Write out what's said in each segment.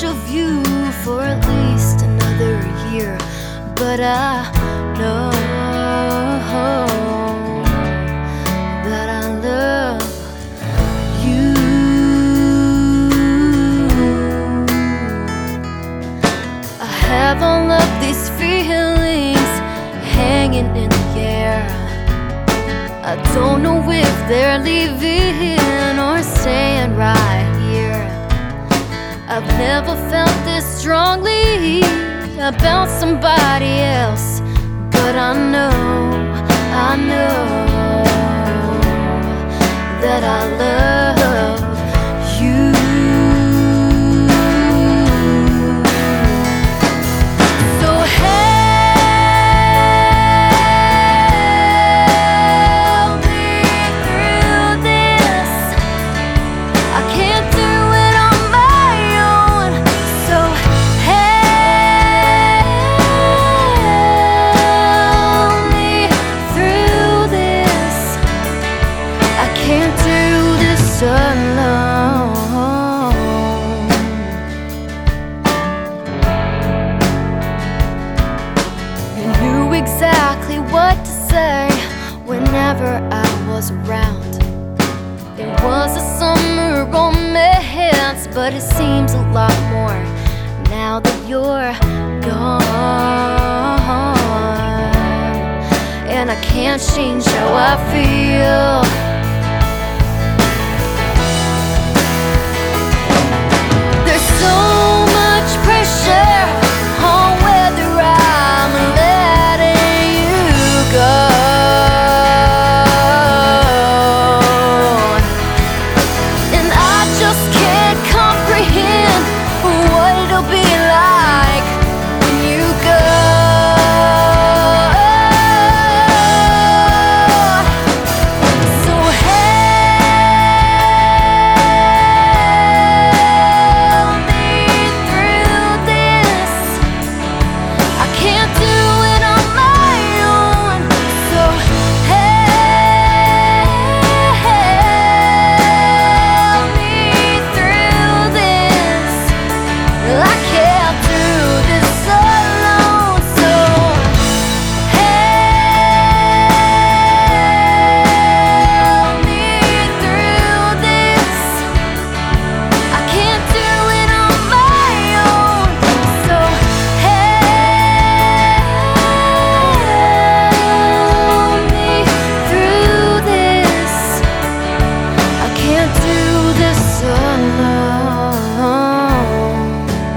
much of you for at least another year, but I know that I love you. I have all of these feelings hanging in the air. I don't know if they're leaving or staying right here. I've never felt this strongly about somebody else, but I know that I love you. So help me through this. I can't do it on my own. So help me through this. I can't do this alone. You knew exactly what to say whenever I was around. It was a summer romance, but it seems a lot more now that you're gone. And I can't change how I feel. There's so much pressure on whether I'm letting you go. And I just can't comprehend what it'll be like when you go. So help me through this. I can't do it on my own. So help me through this. I can't do this alone. So help me through this. I can't do it on my own. So help me through this. I can't do this alone.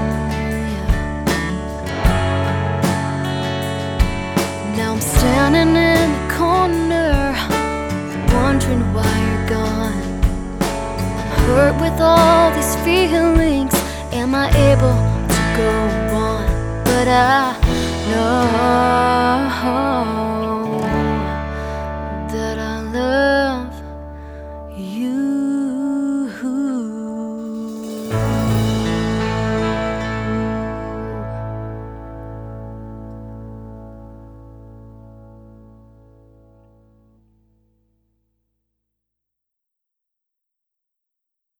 Now I'm standing in the corner, wondering why you're gone. Hurt with all these feelings, am I able to go on? But I know